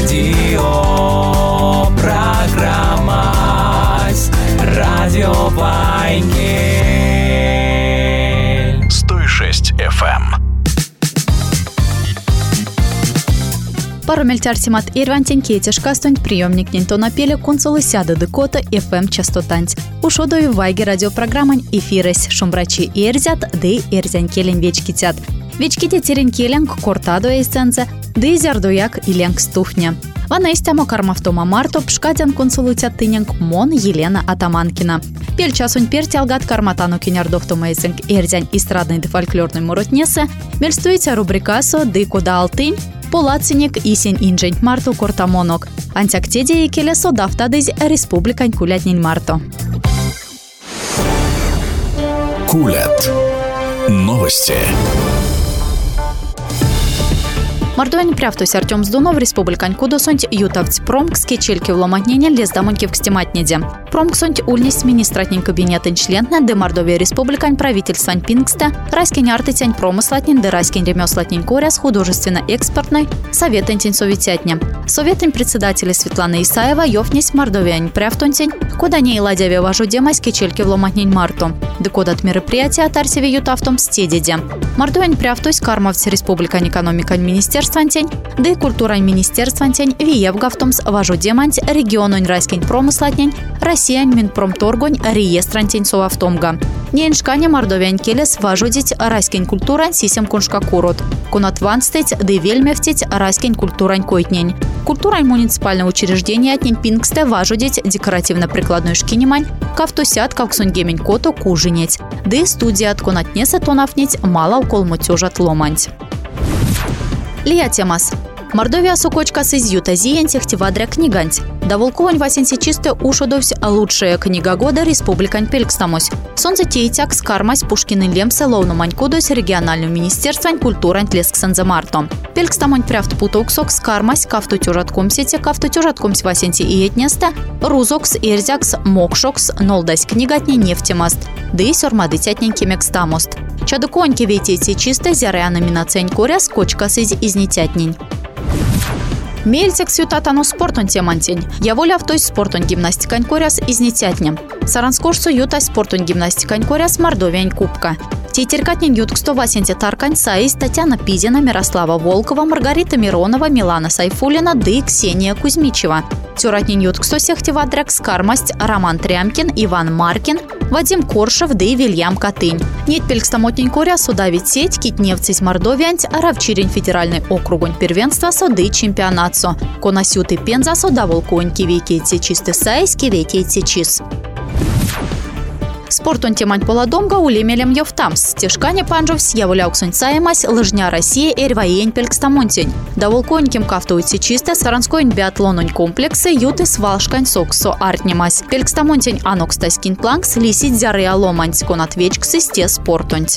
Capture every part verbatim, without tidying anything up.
радио, программа Радио Вайнгель. сто шесть эф эм. Пару мельтярсимат ирвантень кетешкастонь приемник нинтонапеле консулы сяды декота эф эм частотанць. Ушодови вайги радиопрограммань эфирес шумбрачи эрзят, ды эрзянь келень вечкитят. Вечките терен келенг кортадо эйсенце, ды зярдуяк иленг стухня. Вана истямо кармавтома марто пшкадян консулутят тыненг Мон Елена Атаманкина. Пель часунь перти алгат карматану кинярдохтома эйсенг эрзянь эстрадный ды фольклорный муротнесе, мельстуйте рубрикасо ды кода алтынь, Полацинек исен инжень марту кортамонок. Антяктеде и келесо дафтадыз республикань кулятнень марто. Кулят. Новости. Мордуань пряфтусь Артем Сдунов, республикань кудосонть ютавць промк скечельки в ломатнене лез дамоньки в кстематнеде. Промк сонть ульнись министратнень кабинетын членна, де Мордовия республикань правительствань пингста, райскень артытянь промыслатнень, де райскень ремеслатнень коряс художественно-экспортной, советентень советятня. Советень председателя Светлана Исаева ёфнись Мордовиань пряфтунтень, куда не и ладяве важу демай скечельки в ломатнень марту. Де кодат мероприятия от арсеве ютавтом стедеде. Мордуань пряфтусь кармавць республикань экономикань министерствантень, да и культурань министерствантень виевгавтомс важу деманть региононь райскень промыслатнень, Россиянь Минпромторгонь реестрантень совавтомга. Неншкане Мордовиань келес важудить райскень культурань сисем куншка курот. Кунатванстеть да вельмевтеть райскень культурань койтнень. Культурань муниципального учреждения отнень пингсте важудить декоративно-прикладной шкинемань, кавтусят кавксунгемень коту кужинеть. Да и студия от кунатнеса тонафнеть мало укол мутюжат ломанть. Лия темас. Мордовия сукочкас из ютазиен техтивадря книганць. Да волковань васенси чисто ушодовсь лучшая книга года республикань пелькстамось. Сонце тейтяк скармась Пушкины лемсе ловну манькудось региональную министерствань культурань тлесксанзе марто. Пелькстамонь пряфт путоксок скармась кафту тюжаткомсете кафту тюжаткомсь васенси и етнесте рузокс эрзякс мокшокс нолдась книгатне нефтемаст. Да и сёрмадытятнень кемекстамост. Чадуконьки ветейте чисто зяря номинацень коря скочкас из изнетятнень. Мельцек сютатану спортон темантень. Я воля в той спортон гимнастикань коряс изнетятнем. Саранскошцу ютась спортон гимнастикань коряс Мордовиань кубка. Тейтеркатнень ютк сто васенте таркань саис Татьяна Пизина, Мирослава Волкова, Маргарита Миронова, Милана Сайфулина, да и Ксения Кузьмичева. Тюратнень ютк сто сехтевадряк скармасть Роман Трямкин, Иван Маркин, Вадим Коршев, да и Вильям Катынь. Нет пелькстамотнень коряс удавить сеть китневцись Мордовианть, равчирень федеральный округонь первенства соды чемпионатсо. Конасюты пензасо да волконьки векейте чисты сайски векейте чис. Спортон темань поладомга улемелем ёвтамс. Тешкане панжовсь яволяуксонь саемась лыжня Россия эрваень пелькстамонтень. Да волконьким кафтуйте чисто саранскоень биатлононь комплексы юты свалшкань соксо артнемась. Пелькстамонтень анокстаскин планкс лисить зяры аломанть конатвечксы сте спортонть.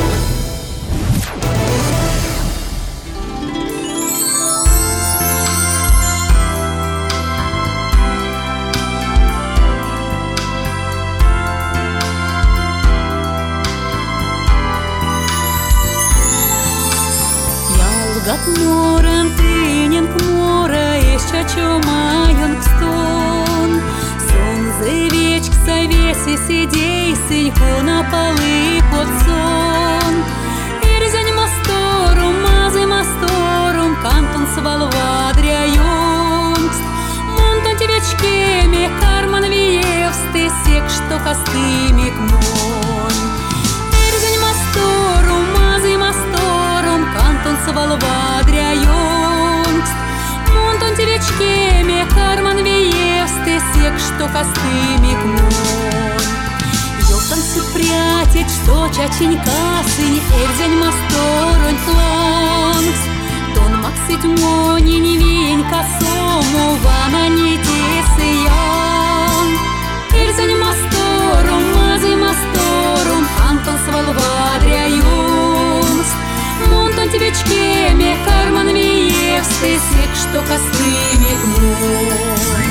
Гад морем тыненг мора еще чумаёнг стон. Сон зывечк совеси сидей сыньку на полы под сон. Ирзянь масторум, мазы масторум, кантон свалвадряёнгст. Монтон тевечкеми карман виевсты сек, что костымик монь. Ирзянь масторум, мазы масторум, кантон свалвадряёнгст. Монтон тевечкеми карман виевсты сек, что костымик монь. Ёвтан си прятеть, что чаченька сынь, эрзянь масторонь клонгс. Тон максить мони не вень косому, вана не тесыян. Эрзянь масторум, мазы масторум, кантон свалвадряёнгст. Монтон тевечкеми карман виевсты сек, что костымик монь.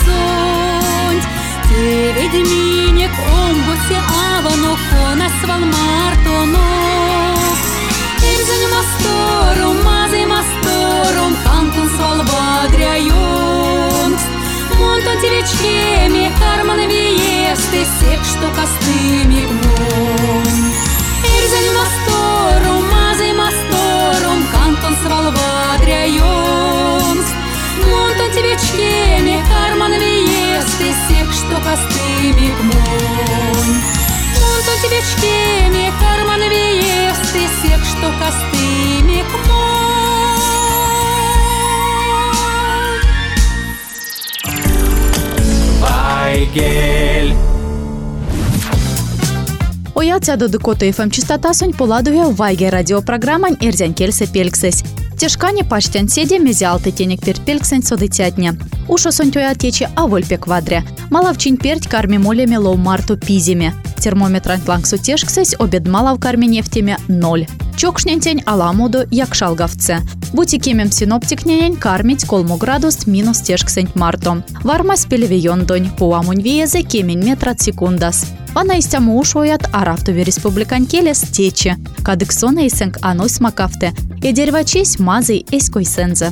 сонь. Те ведьминик омбусе аванок, конас валмартонок. Эрзань мастором, мазай мастором, кантон свалбадряйонг. Монтон тевечкеми, карман виесты, сек, что костыми гмон. Эрзань мастором, мазай мастором, кантон свалбадряйонг. Монтон тевечкеми, карман виесты, сек, что костыми гмон. Монтон тевечкеми, карман виесты, сек, что костыми гмон. Вайгель. Ояця до декоту еф ем частота сонь поладуя вайге радиопрограммань эрзян кельсе пельксес. Тешкане паштян седе мезиалты тенек перт пельксень содытятня. Ушо сонь тоя тече авольпе квадре. Малавчин перть карми молеме лоу марту пиземе. Термометрань лангсу тешксесь обед малав карми нефтеме ноль. Чокшнентень аламоду якшалгавце. Бутикемем синоптикненень кармить колму градус минус тешксень марто. Вармас пелевиондонь, пуамунь виезе кемень метрат секундас. Вана истяму ушоят арафтове республикань келес тече. Кадыксона исенг аной смакавте. И деревачись мазый эской сензе.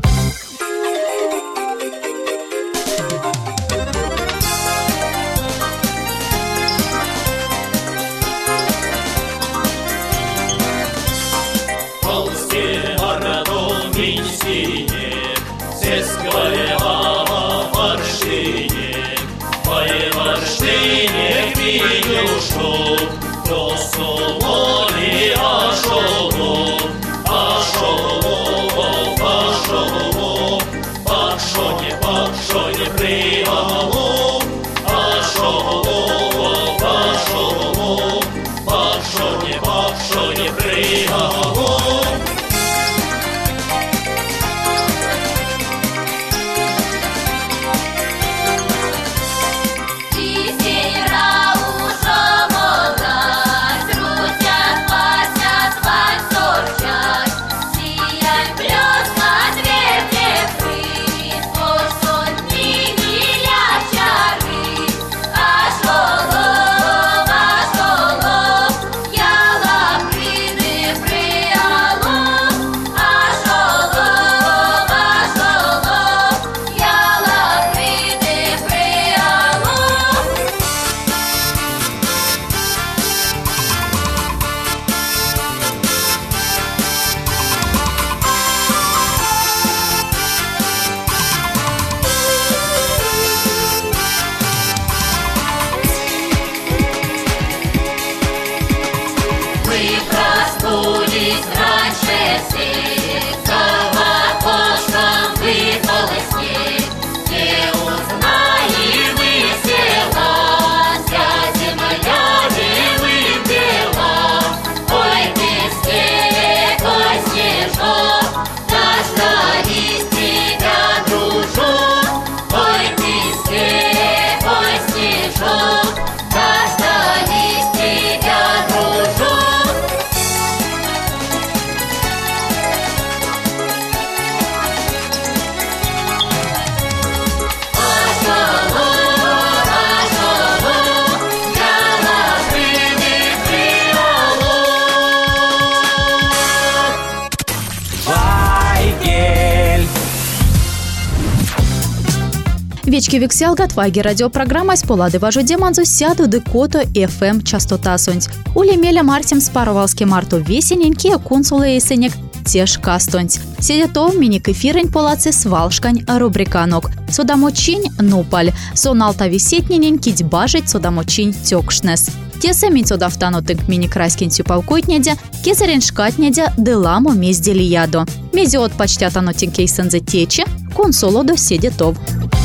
Вечки вексялгат вайги радиопрограмма с полады важу деманзу сяду декото эф эм частота сонь. Улемеля мартим спарвалски марту весененькие консулы эсенек теж кастонь. Седето миник эфирень полаце свалшкань рубриканок. Содамочинь нупаль. Соналта висетненень кить бажить содамочинь тёкшнес. Тесе минцодафтанотык мини-краскин сюпалкойтнедя, кезерен шкатнедя деламо мездели ядо. Мезиот почтятанотинкей сензе тече, консолодо седетов.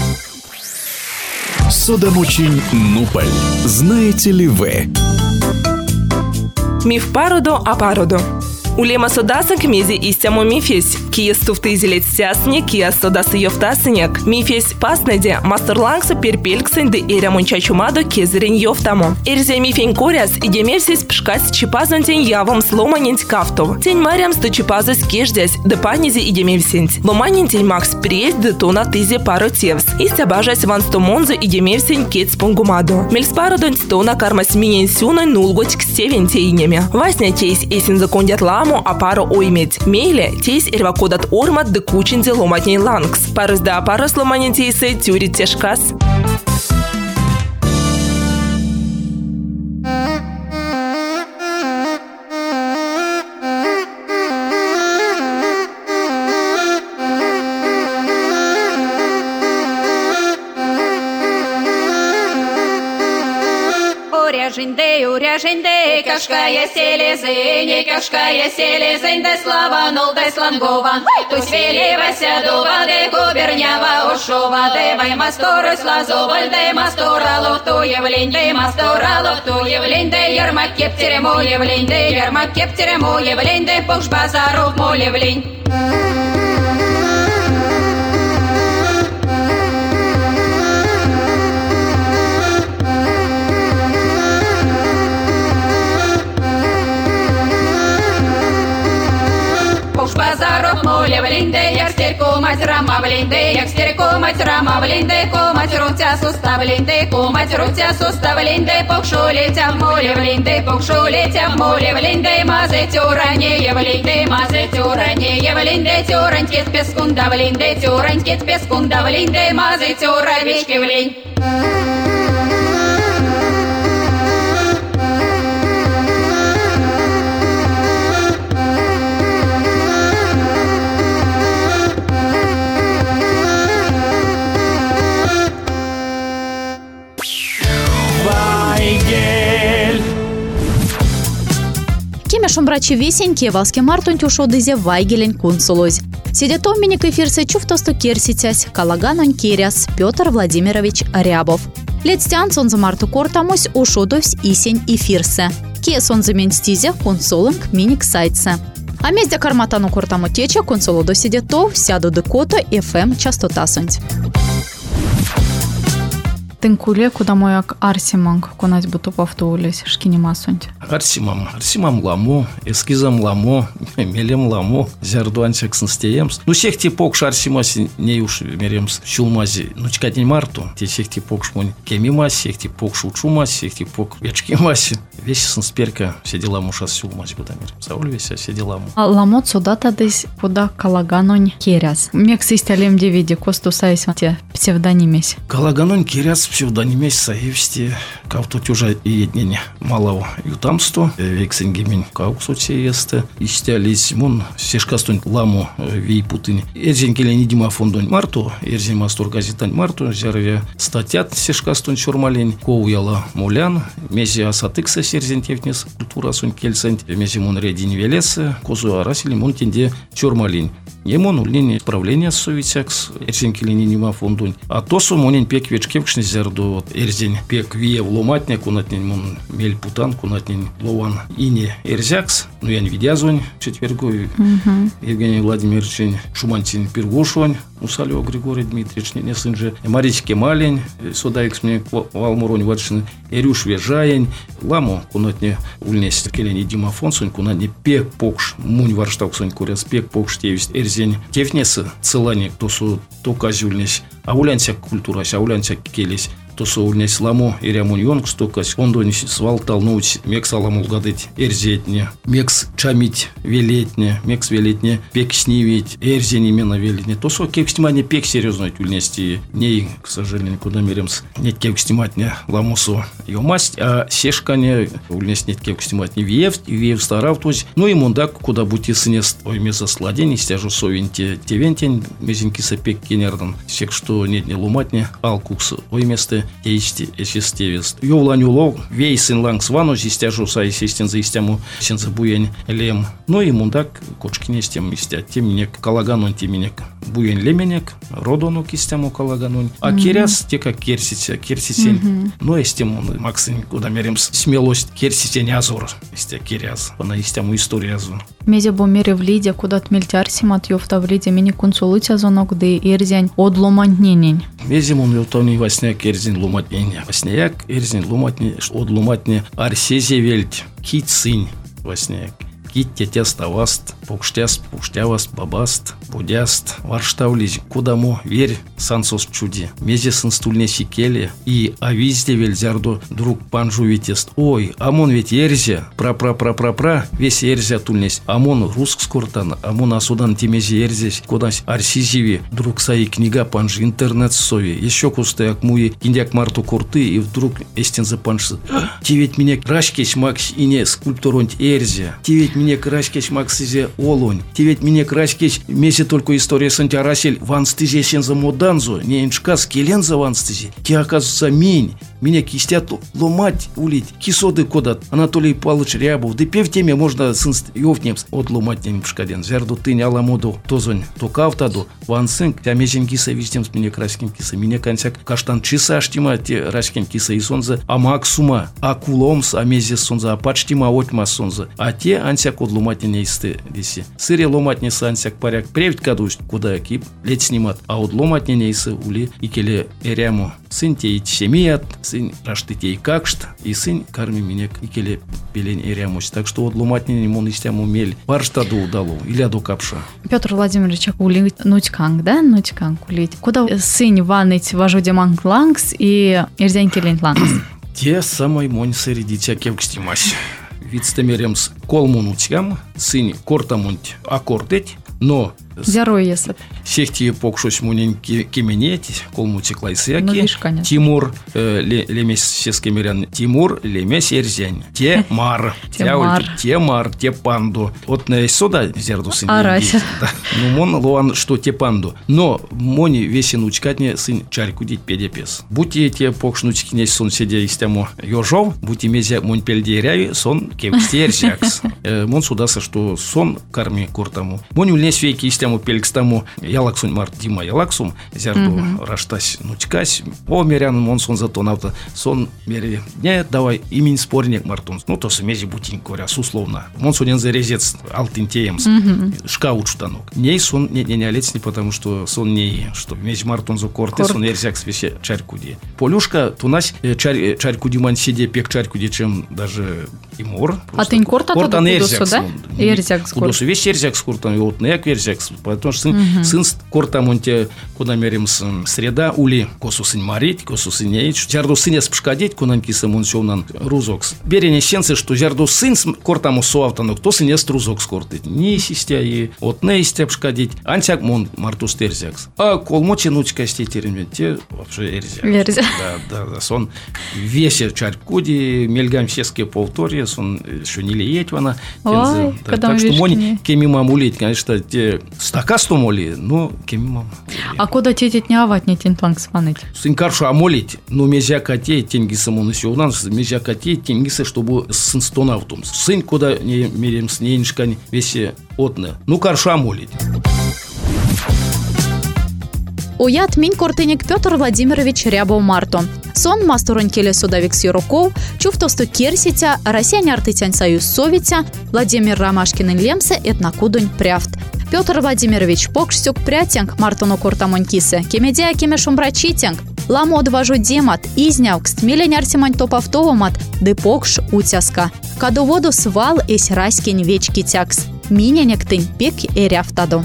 Содамочинь нупаль. Знаете ли вы? Миф пародо о пародо. Улема содасынк мези истямо мифес. Кия стуфтызелет сясне, кия содасы йофтасынек. Мифес паснеде мастерлангсы перпельксынды эремонча чумадо кезерин йофтамо. Эрзе мифен коряс идемевсес пшкас чипазантен явом сломанент кафтов. Тень марям сто чипазас кеждясь, да панизе идемевсент. Ломанентень макс приез да тона тызе пару тевс. Истя бажась ван сто монза идемевсен кец пунгумадо. Мельспарадон стона кармас минен сюна нулготь к стевентейнями. Васня тейс эсен закондят ламу, а пару оймет. Мейле тейс эрвакодат ормат да кучензе ломатней лангс. Парус да парус ломанентейсы тюрит тешкас. Уряженде, уряженде, кашкая селезень, кашкая селезень, да слава нол, да слангован. Туй свелевася дува, де губернява ушова, де вай масторы слазоваль, де масторалов ту явлень, де масторалов ту явлень, де ярмак кептере мо явлень, де ярмак кептере мо явлень, де покш базаров мо явлень. Базаров моля блинде, як стерку мать рама блинде, як стерку мать рама блинде, комать рутя сустав блинде, комать рутя сустав блинде, покшу летя моля блинде, покшу летя моля блинде, мазе тюране блинде, мазе тюране блинде, тюраньки с пескунда блинде, тюраньки с пескунда блинде, мазе тюравички блин. Шумбрачи весеньки, валски мартунь ушодызе вайгелень кунсулуз. Сидето миник эфирсе чуфтосту керситясь, калаганонь керяс Петр Владимирович Рябов. Летстян сонза марту кортамусь ушодовсь исень эфирсе. Ке сонза менстизе кунсулынг миник сайтсе. А мезде карматану кортаму тече кунсулу до сидето сяду декото эф эм частотасунь. Тынкуле, куда мояк арсиманг, конать буту повтулись, шкини масунь. Арсимам, арсимам ламо, эскизам ламо, мелем ламо, зярдуансек снстеемс. Ну, всех типок шарсимаси не уж меремс щулмази, ну, чкать не марту, те всех типок шмонь кемимаси, всех типок шучумаси, всех типок вечкимаси. Весь снсперка, все дела муша щулмази, куда мерем. Сауль весь, все дела му. Ламо цудата десь, куда калаганонь керяс. Мекс истялем девиди, косту сайс, те псевдонимесь. Калаганонь керяс псевдонимесь саевсти, кавто тюжа и еднение малого ютамсто, вексенгемень кауксоте есте, истялись мун сешкастунь ламу вей путыни. Эрзень келени дима фондонь марту, эрзень мастор газетань марту, зярве статят сешкастунь чормалень, коуяла мулян, мези асатыкса серзень тевнес культура сунь кельсень, мези мун редин велесе, козу арасили мун тенде чормалень. Емон улень правление совитякс, эрзень келени дима фондонь, а тосу монень пек вечкевкшни зярду эрзень пек вие вломатня, кунатнень мун мель путан, кунатнень лован ине эрзякс, ну я не видязонь четвергой, uh-huh. Евгений Владимирович Шумантин Пергушонь, Усалева Григорий Дмитриевич, не сын же, Маричке Малень, Содаикс мне Валмуронь Вадшин, Эрюш Вежаень, Ламу, кунатне ульнес келени Дима Фонсонь, кунатне пек покш, мунь варштауксонь куряс, пек покш тевist эрзень, тевнесы целане, то су то казюльнес, а улянсяк культурась, а улянсяк келесь. То соульнес ламо ирямун йонг стокась, он донес свалтал нуть, мекс аламул гадыть эрзетне, мекс чамить велетне, мекс велетне пек снивить, эрзень именно велетне. То со кевстимание пек серьезно тюльнести, не, к сожалению, куда меремс, нет кевстиматне ламусу ее масть, а сешкане ульнес нет кевстиматне виев, виев старав, то есть, ну и мундак, куда будете сынест, ой, место сладень, стяжу совинте тевентень, мезеньки сапек кенердан, сек что нет не луматне, алкукс, ой, место тейсти эчестевест. Йовланюлов, вейсин лангс вану, зистяжу сай систен за истяму, сен за буен лем. Ну и мундак, кочкине стем истя, темнек, калаганон темнек, буен леменек, родону кистяму калаганон. А mm-hmm. керяс, те как керсите, керсите, mm-hmm. ну истему, максин, куда мерим смелость, керсите не азор, истя керяс, на истяму история азор. Мезе бомере в лиде, куда отмельтяр симат ёфта в лиде, мини консулуция зонок, да эрзянь одломантненень. Мезе мон ётовни васняк эрзин ломатненя. Васняк эрзин ломатне, одломатне арсезе вельть, кит сынь васняк. Кит тетяставаст, пукштяс, пуштяваст, бабаст, будяст, варштавлись, кудаму, верь, сансос чуди. Мезе сын стульне сикеле, и авизде вельзярду друг панжу витест. Ой, амон ведь ерзя, пра-пра-пра-пра-пра, весь ерзя тульнесь. Амон руск скуртан, амон асудан темезе ерзесь, кудась арсизиви, друг саи книга панжи, интернет сови, еще кусты акмуи, киндяк марту курты, и вдруг эстенза панжы. Ти ведь меня рашкесь макс и не скульптуронть ерзя, ти ведь мне крашкесь максизе олонь. Ти ведь мне крашкесь месе только история сантярасель ванстызе сенза моданзу, не иншкас келенза ванстызе. Ти оказывается минь. Меня кистят ломать улить. Кисоды кодат. Анатолий Павлович Рябов. Да пев теме можно сынст ёвтнемс от ломать не мшкаден. Зерду ты не аламоду. Тозонь. То кавтаду. Вансынк. Тя мезен киса вистемс мне краскин киса. Меня консяк каштан чиса аштима те рашкин киса и сонза. А максума. А куломс. А мезе сонза. А пачтима отма сонза. А те ансяк от ломать не исты диси. Сыре ломать не сансяк паряк. Превить кадусь. Куда кип. Лет снимат. А от ломать не исы ули. И келе эряму. Сын те и семият. Сын раштыте и какшт, и сын карми минек и келе пелень эрямусь. Так что вот ломатнин мон истям умели. Парштаду удалу, иляду капша. Петр Владимирович, ули нутьканг, да? Нутьканг улить. Куда сын ваныть важу деманг лангс и эрзянь келень лангс? Те самой монь среди тякев кстимась. Вицтемеремс колмунутькам, сын кортамунть аккордеть, но Зяро есет. Сехти покшусь мунин кеменеть, колмутиклай сяки. Ну, видишь, конечно. Тимур, э, лемес сескемерян, Тимур, лемес эрзянь. Те мар. Те мар, те панду. Вот на сода зерду сын. Арася. Ну, мон луан, что те панду. Но мони весен учкатне сын чарку дить педепес. Будьте те покшнуть князь сон седя истямо ёжов, будьте мезя монь пельдеряви, сон кевсте эрзякс. Мон судаса, что сон карми куртаму. Монь ульнес веки истямо пелькстаму ялаксун март дима ялаксум зярду mm-hmm. раштась нучкась о мерян мон сон зато навта сон мери не давай имень спорник мартун ну то смези бутин коряс условно мон сонен зарезец алтын теемс mm-hmm. шкаут штанок ней сон не не олец не потому что сон не что мezi мартун за корте сон эрзяк свесе чаркуди полюшка тунась чар чаркуди ман сиде пек чаркуди чем даже и мор а ты корта корта эрзяк да эрзяк кудос весь эрзяк скуртан вот не эрзяк потому что сын, uh-huh. сын кортамонте куда мерим среда ули косу сын марить косу сын неить зярду сын спшкадить кунан кисам он сёнан рузокс берене сенсы что зярду сын кортаму суавтану кто сын ест рузокс кортить не систя и от не истя пшкадить антяк мон мартус терзякс а колмочи нуч кости термин те вообще эрзяк эрзяк да да да сон весе чаркуди мельгам сеске повторе сон еще не леет вона так что мони кеми мамулить конечно те стакасту моли, но кемимам. А куда тетить не авать не тинтланг сваныть? Сын каршу амолить, но мезя коте тенгиса монусю у нас мезя коте тенгиса, чтобы сын стонавтум. Сын куда не мерим с нейншкань весе отне. Ну каршу амолить. Уят минь кортыник Петр Владимирович Рябов Марто. Сон масторон келе судовик Сироков, чуфтосту керситя, Россияне артытян союз совитя, Владимир Ромашкин лемсе этнокудунь пряфт. Петр Владимирович покшсюк прятенг Мартону кортамон кисе, кемедия кеме шумбрачитенг, ламу одважу демат, изнявкст, милень артимань топавтовомат, де покш утяска. Каду воду свал эсь раськень вечки тякс, миненек тынь пек эряфтаду.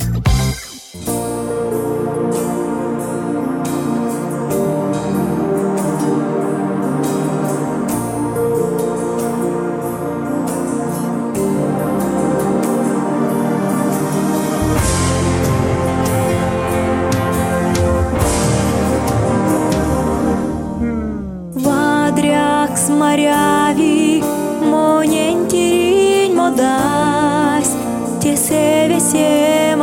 Моряви, монентиринь модась, те севесе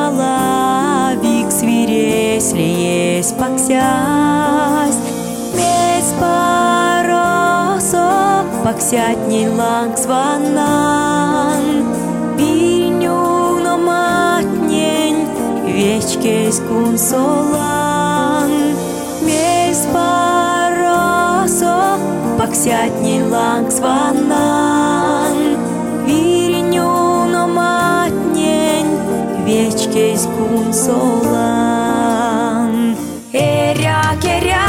малавик свиресь леесь паксясь, месь паросо паксятни ланgs vannan Vinjuno matnjen Viečkes kun solan Mies паросо паксятни langs vannan Vinjuno matnjen Viečkes kun solan Erja kerja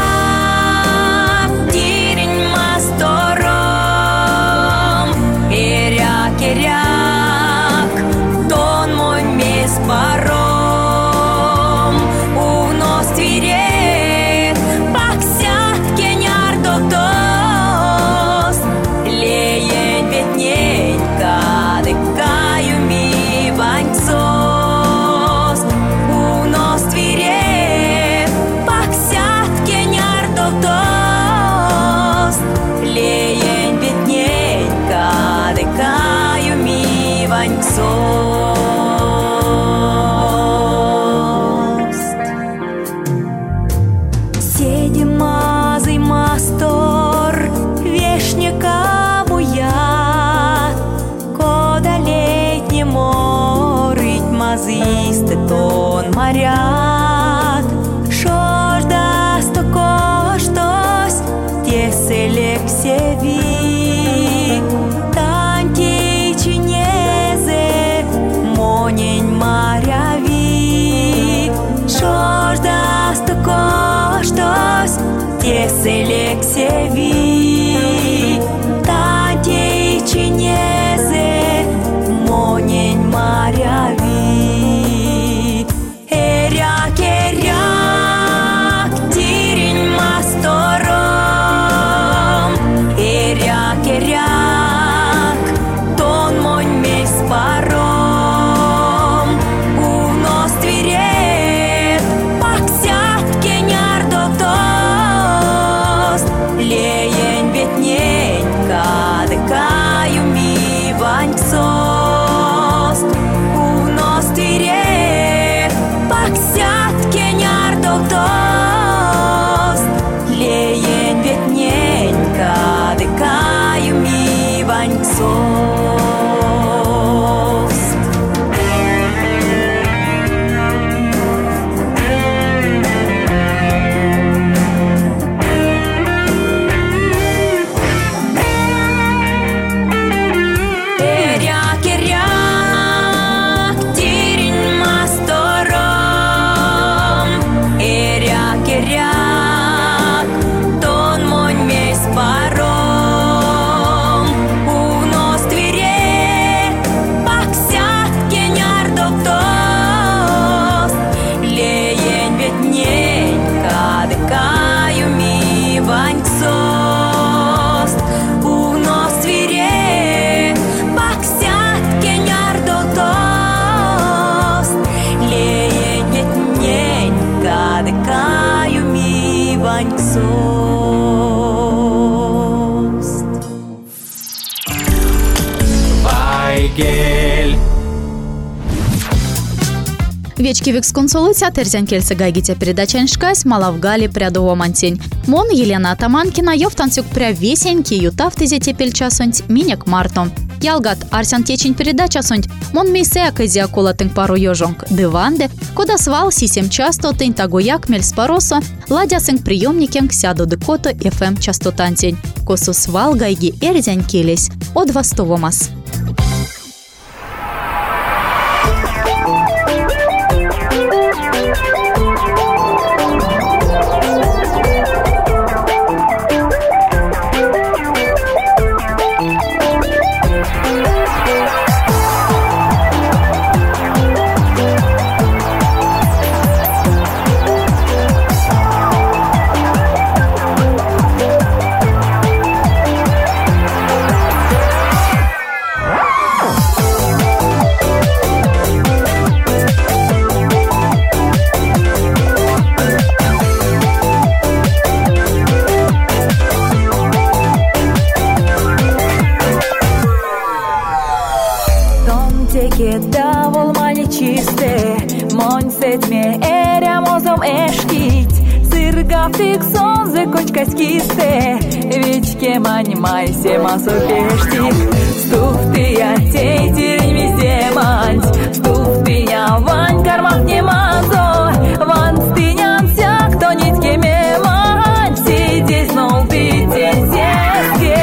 Ton marjat Šordas to koštos Tieselek sevi Tanti čineze Monjen marjavi Šordas to koštos Tieselek sevi Tanti čineze Monjen marjavi Вечки викс консолыця терзян кельце гайгите передача шкась малавгали прядово мантень. Мон Елена Атаманкина ёвтансюк пря весеньки ютавтызе тепель часонть минек марто. Ялгат арсян течень передача сонть мон мейсея кызя кола тынк пару ёжонг дыванде, кода свал сисем часто тынь тагояк мельспаросо, ладя сынк приемникенг сяду декото эф эм частотантень. Косу свал гайги эрзян келесь от вастовомас. Etme erem ozom eşkit Sirgaftik sonze kočkas kiste, Večke manimai sema sopeštik. Stuftia teitirin vizde mant, Stuftia van karmak ne manzo, Van stiņam sjak to nitke me mant, Sидеть нол битезеске.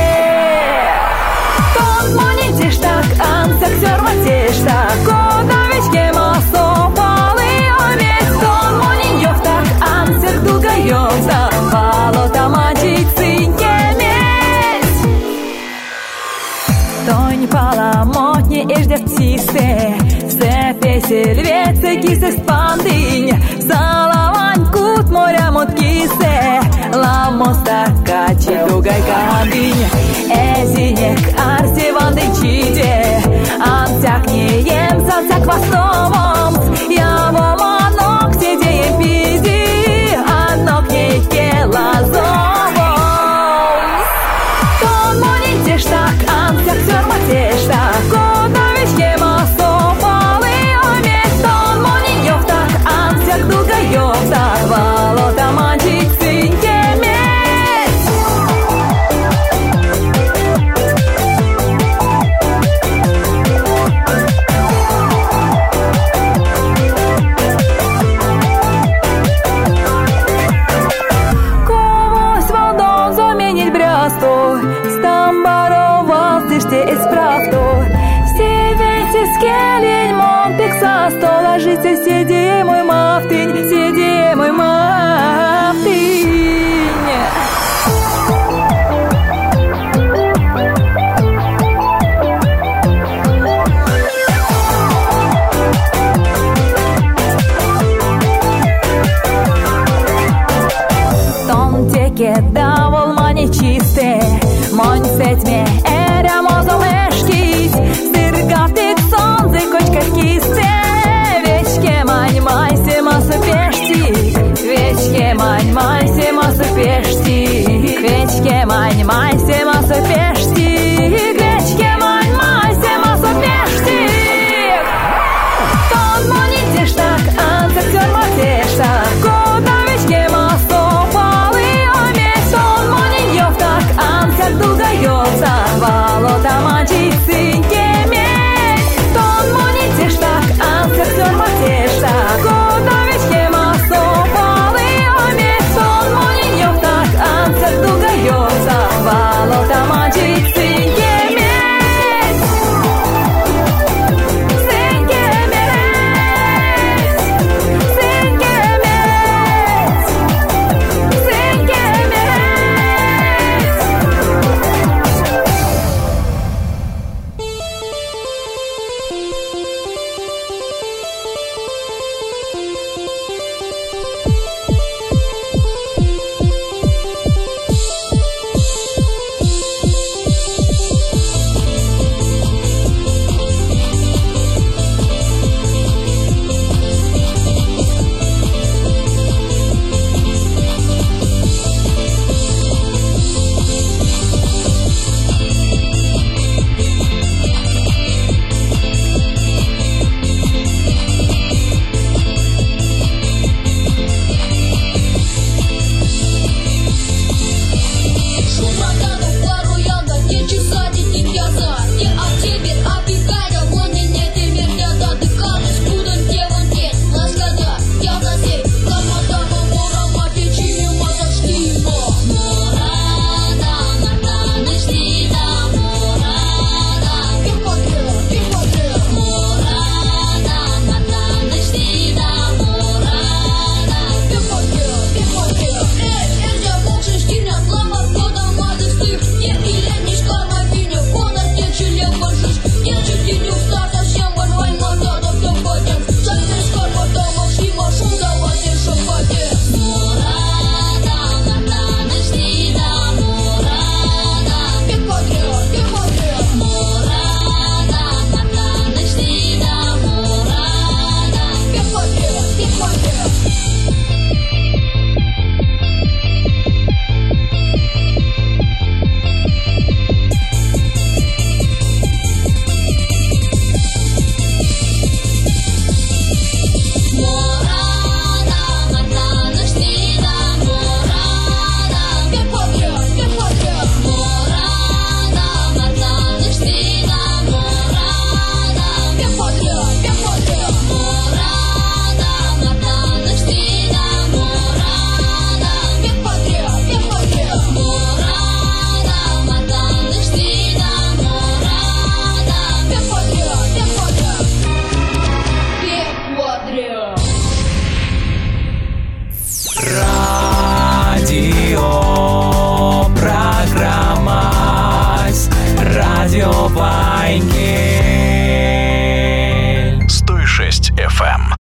Тон монетиш так, ансак сёрматиш так, Кода вечке масо палы овец. Тон мониньёв так, ансак дугаёв так, Балота мачицы немец. Тонь паламотни иждет птице, Сепесель веце кисес пандынь, Салавань кут моря мут кисе, Ламоста качи дугай кандынь. Эзинек арси вандын чиде, Ансяк не ем, сансяк вастовом, Я воманок сидеем пизи, Анок не келазовом. Тон монетиш так, ансяк сёрматиш так, Кода вечке масо палы овец. Тон мониньёв так, ансяк дугаёв так, Балота мачицы немец. Комусь валдон заменить брясту, Стамбарова слышите из правду. Сидите скелень, мон пиксасто, Ложитесь, сиди мой мафтынь, Сиди мой мафтынь. Тон теке давол мани чисте, Монь сетме эра мозолешкись, Сыргавтик сонзе кочкас кисте, Вечке мань майсе масу пештик, Вечке мань майсе масу пештик, Вечке мань майсе масу пештик, Вечке мань майсе масу пештик. Тон монетиш так, ансак сёрматиш так, Кода вечке масо палы овец. Тон мониньёв так, ансяк дугаёв так, эф эм.